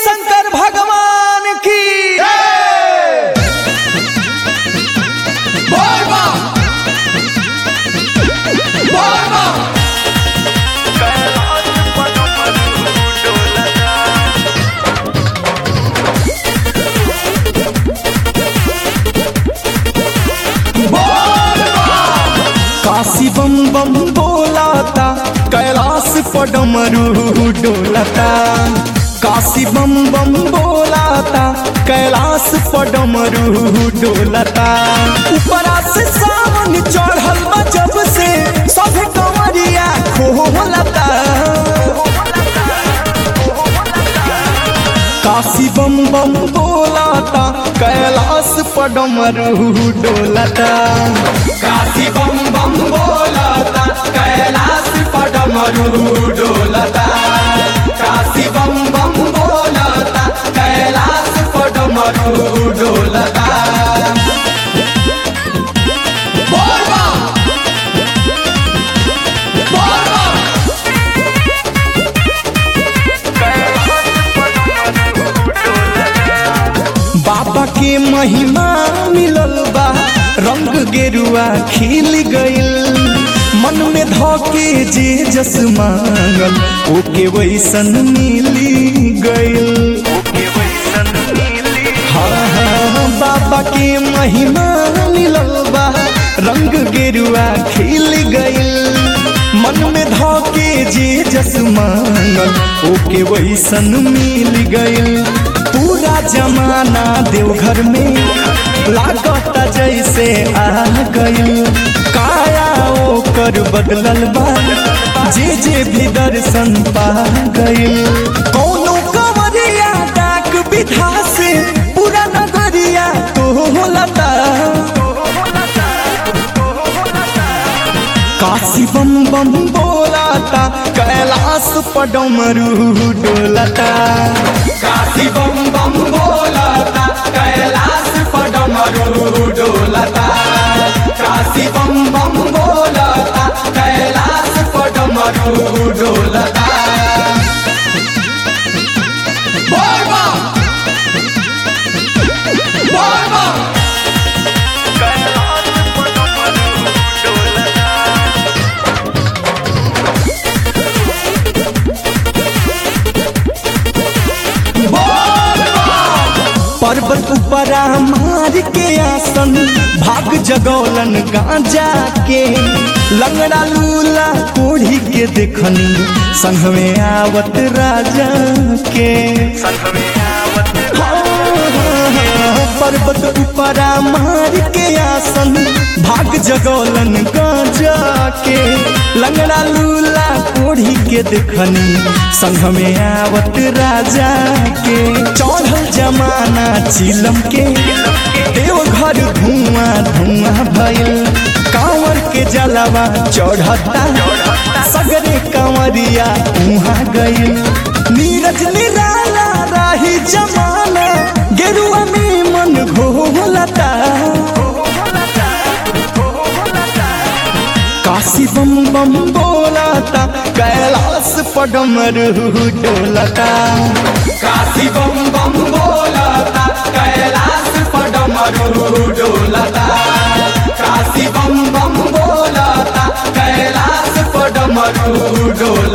शंकर भगवान की काशी बम बम बोलाता कैलाश पडमरू डोलता काशी बम बम बोलाता कैलाश पडमरू डोलता ऊपरा से सावन चढ़ल बा जब से सब कंवरिया खोलता काशी बम बम बोलाता कैलाश पडमरू डोलता काशी बम बम बोलाता कैलाश पडमरू डोलता काशी बम बम बोलाता कैलाश पडमरू डोलता बाबा के महिमा मिलल बा रंग गेरुआ खिल गइल मन में धोके जे जस मांगल ओके वैसन मिली गइल हाँ बाबा के महिमा मिलल बा रंग गेरुआ खिल गइल मन में धोके जे जस मांगल ओके वैसन मिल गइल पूरा जमाना देवघर में लागता जैसे आ गइल काया ओकर बदलल बा जे भी दर्शन पा गइल कौनो कंवरिया डाक विधा से पूरा नगरिया टोलता काशी बम बम बोलाता कैलाश पडमरू डोलता काशी बम बम बोलाता कैलाश पडमरू डोलता काशी बम बम बोलाता कैलाश पडमरू डोलता पर्वत ऊपरा मार के आसन भाग जगौलन गांजा के लंगड़ा लूला कोढ़ी के देखनी संग में आवत राजा के पर्वत ऊपरा मार के आसन भाग जगौलन गांजा के लंगड़ा लूला कोढ़ी के देखनी संग में आवत राजा के चढ़ल जमाना चिलम के देवघर धुआं धुआं भइल कांवर के जलवा चढ़ता सगरे कांवरिया उहाँ गइल नीरज निराला राही जमाना गेरुआ में मन घोलता काशी बम बम बोलाता कैलाश पडमरू डोलता काशी बम बम बोलाता कैलाश पडमरू डोलता काशी बम बम बोलाता कैलाश पडमरू डोलता।